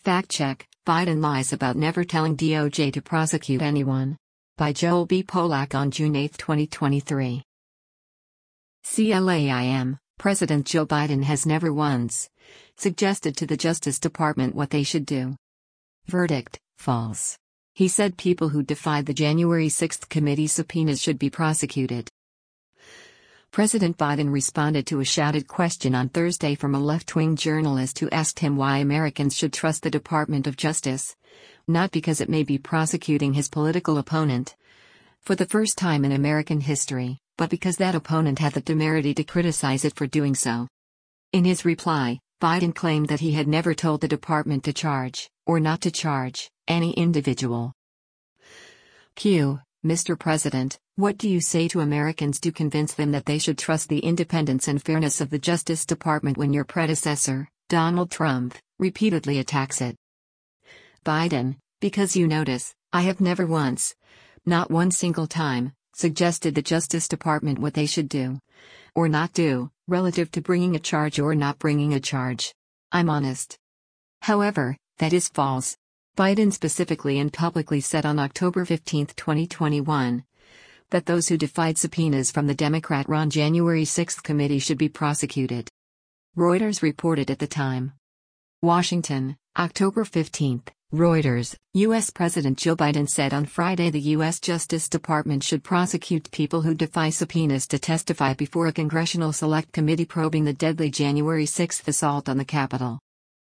Fact check: Biden lies about never telling DOJ to prosecute anyone. By Joel B. Polak on June 8, 2023. CLAIM, President Joe Biden has never once suggested to the Justice Department what they should do. Verdict: false. He said people who defied the January 6 committee subpoenas should be prosecuted. President Biden responded to a shouted question on Thursday from a left-wing journalist who asked him why Americans should trust the Department of Justice, not because it may be prosecuting his political opponent for the first time in American history, but because that opponent had the temerity to criticize it for doing so. In his reply, Biden claimed that he had never told the department to charge, or not to charge, any individual. Q. Mr. President, what do you say to Americans to convince them that they should trust the independence and fairness of the Justice Department when your predecessor, Donald Trump, repeatedly attacks it? Biden, because you notice, I have never once, not one single time, suggested the Justice Department what they should do, or not do, relative to bringing a charge or not bringing a charge. I'm honest. However, that is false. Biden specifically and publicly said on October 15, 2021, that those who defied subpoenas from the Democrat-run January 6 committee should be prosecuted. Reuters reported at the time. Washington, October 15. Reuters, U.S. President Joe Biden said on Friday the U.S. Justice Department should prosecute people who defy subpoenas to testify before a Congressional Select Committee probing the deadly January 6 assault on the Capitol.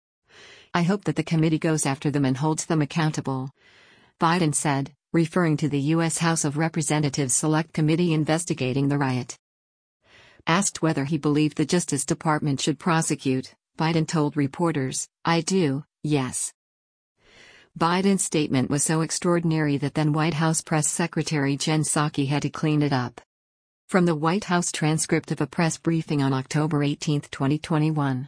I hope that the committee goes after them and holds them accountable, Biden said, referring to the U.S. House of Representatives Select Committee investigating the riot. Asked whether he believed the Justice Department should prosecute, Biden told reporters, I do, yes. Biden's statement was so extraordinary that then White House Press Secretary Jen Psaki had to clean it up. From the White House transcript of a press briefing on October 18, 2021.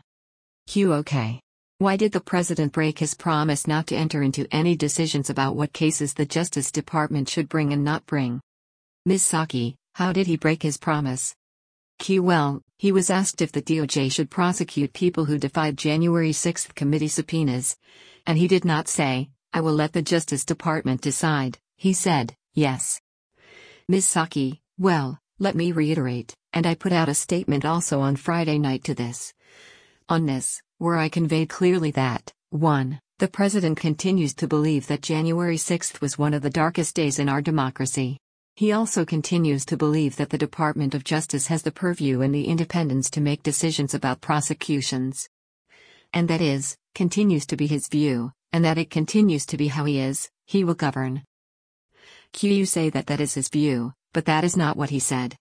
OK. Why did the president break his promise not to enter into any decisions about what cases the Justice Department should bring and not bring? Ms. Psaki, how did he break his promise? Well, he was asked if the DOJ should prosecute people who defied January 6 committee subpoenas, and he did not say, I will let the Justice Department decide. He said, yes. Ms. Psaki, well, let me reiterate, and I put out a statement also on Friday night to this. On this, where I conveyed clearly that, 1. The president continues to believe that January 6 was one of the darkest days in our democracy. He also continues to believe that the Department of Justice has the purview and the independence to make decisions about prosecutions. And that is, continues to be his view, and that it continues to be how he will govern. You say that that is his view, but that is not what he said.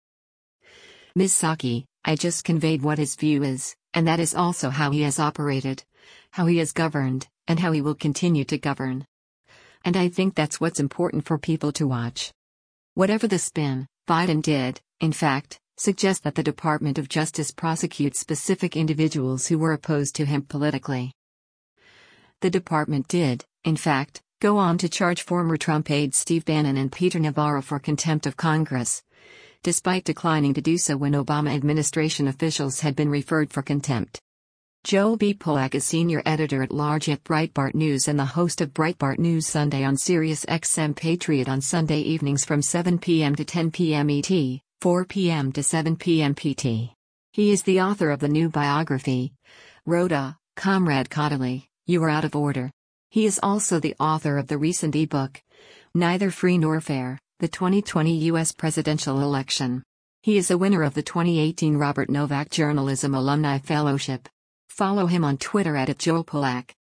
Ms. Psaki, I just conveyed what his view is, and that is also how he has operated, how he has governed, and how he will continue to govern. And I think that's what's important for people to watch. Whatever the spin, Biden did, in fact, suggest that the Department of Justice prosecute specific individuals who were opposed to him politically. The department did, in fact, go on to charge former Trump aides Steve Bannon and Peter Navarro for contempt of Congress, despite declining to do so when Obama administration officials had been referred for contempt. Joel B. Polak is senior editor-at-large at Breitbart News and the host of Breitbart News Sunday on Sirius XM Patriot on Sunday evenings from 7 p.m. to 10 p.m. ET, 4 p.m. to 7 p.m. PT. He is the author of the new biography, Rhoda, Comrade Caudill, You Are Out of Order. He is also the author of the recent ebook, Neither Free Nor Fair, the 2020 U.S. Presidential Election. He is a winner of the 2018 Robert Novak Journalism Alumni Fellowship. Follow him on Twitter @JoelPolak.